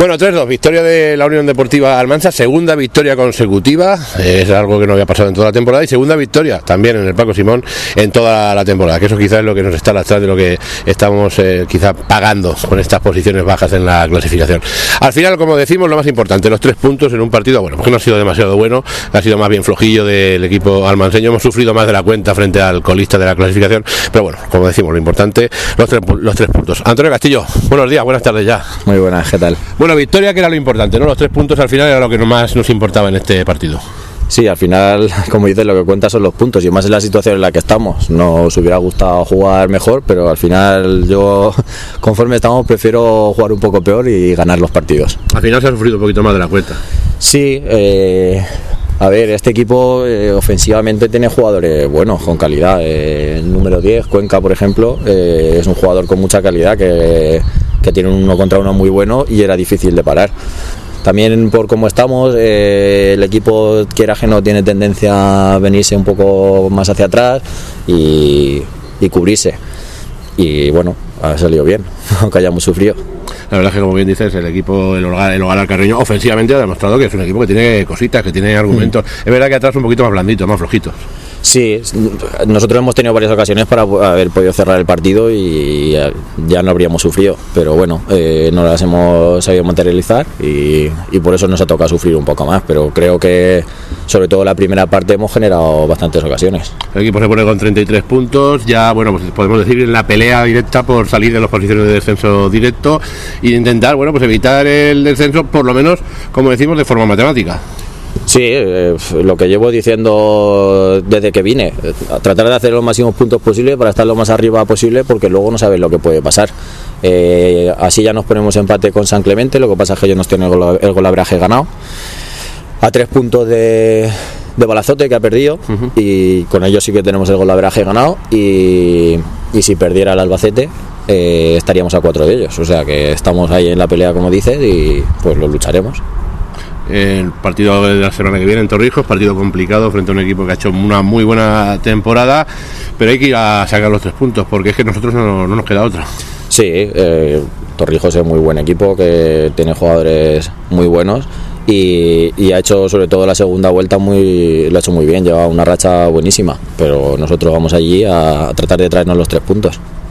Bueno, 3-2, victoria de la Unión Deportiva Almansa, segunda victoria consecutiva, es algo que no había pasado en toda la temporada, y segunda victoria también en el Paco Simón en toda la temporada, que eso quizás es lo que nos está lastrando, de lo que estamos quizás pagando con estas posiciones bajas en la clasificación. Al final, como decimos, lo más importante, los 3 puntos en un partido, bueno, porque no ha sido demasiado bueno, ha sido más bien flojillo del equipo almanseño, hemos sufrido más de la cuenta frente al colista de la clasificación, pero bueno, como decimos, lo importante, los 3 puntos. Antonio Castillo, buenos días, buenas tardes ya. Muy buenas, ¿qué tal? Bueno, victoria, que era lo importante, ¿no? Los 3 puntos al final era lo que más nos importaba en este partido. Sí, al final, como dices, lo que cuenta son los puntos, y más en la situación en la que estamos. Nos hubiera gustado jugar mejor, pero al final yo, conforme estamos, prefiero jugar un poco peor y ganar los partidos. Al final se ha sufrido un poquito más de la cuenta. Sí, a ver, este equipo ofensivamente tiene jugadores buenos, con calidad. El número 10, Cuenca, por ejemplo, es un jugador con mucha calidad que tiene un 1 contra 1 muy bueno y era difícil de parar. También por cómo estamos, el equipo, quiera que no, tiene tendencia a venirse un poco más hacia atrás y cubrirse. Y bueno, ha salido bien, aunque hayamos sufrido. La verdad es que, como bien dices, el equipo, el Hogar Alcarreño, ofensivamente ha demostrado que es un equipo que tiene cositas, que tiene argumentos. Es verdad que atrás un poquito más blanditos, más flojitos. Sí, nosotros hemos tenido varias ocasiones para haber podido cerrar el partido y ya no habríamos sufrido, pero bueno, no las hemos sabido materializar y por eso nos ha tocado sufrir un poco más, pero creo que sobre todo la primera parte hemos generado bastantes ocasiones. El equipo se pone con 33 puntos, ya bueno, pues podemos decir en la pelea directa por salir de las posiciones de descenso directo e intentar, bueno, pues evitar el descenso, por lo menos, como decimos, de forma matemática. Sí, lo que llevo diciendo desde que vine, tratar de hacer los máximos puntos posibles para estar lo más arriba posible, porque luego no sabes lo que puede pasar. Así ya nos ponemos empate con San Clemente, lo que pasa es que ellos nos tienen el golaveraje ganado, a 3 puntos de Balazote, que ha perdido, y con ellos sí que tenemos el golaveraje ganado, y si perdiera el Albacete estaríamos a 4 de ellos, o sea que estamos ahí en la pelea, como dices, y pues lo lucharemos. El partido de la semana que viene en Torrijos, partido complicado frente a un equipo que ha hecho una muy buena temporada, pero hay que ir a sacar los 3 puntos, porque es que nosotros no nos queda otra. Sí, Torrijos es muy buen equipo, que tiene jugadores muy buenos y ha hecho, sobre todo la segunda vuelta, lo ha hecho muy bien, lleva una racha buenísima, pero nosotros vamos allí a tratar de traernos los 3 puntos.